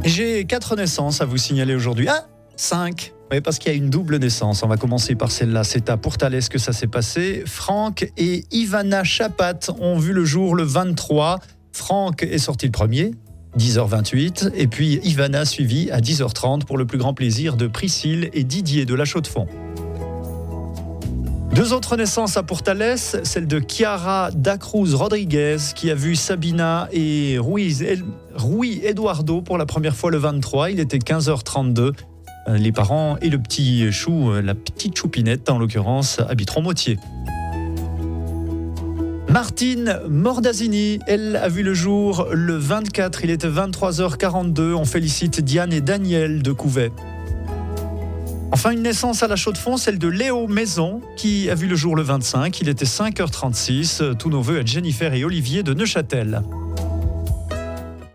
J'ai 4 naissances à vous signaler aujourd'hui. Ah, 5. Oui, parce qu'il y a une double naissance. On va commencer par celle-là. C'est à Pourtalès que ça s'est passé. Franck et Ivana Chapat ont vu le jour le 23. Franck est sorti le premier, 10h28. Et puis Ivana suivi à 10h30 pour le plus grand plaisir de Priscille et Didier de la Chaux-de-Fonds. 2 autres naissances à Pourtalès, celle de Chiara da Cruz Rodriguez qui a vu Sabina et Rui Eduardo pour la première fois le 23. Il était 15h32. Les parents et le petit chou, la petite choupinette en l'occurrence, habiteront Motier. Martine Mordazini, elle a vu le jour le 24. Il était 23h42. On félicite Diane et Daniel de Couvet. Enfin, une naissance à la Chaux-de-Fonds, celle de Léo Maison, qui a vu le jour le 25. Il était 5h36. Tous nos vœux à Jennifer et Olivier de Neuchâtel.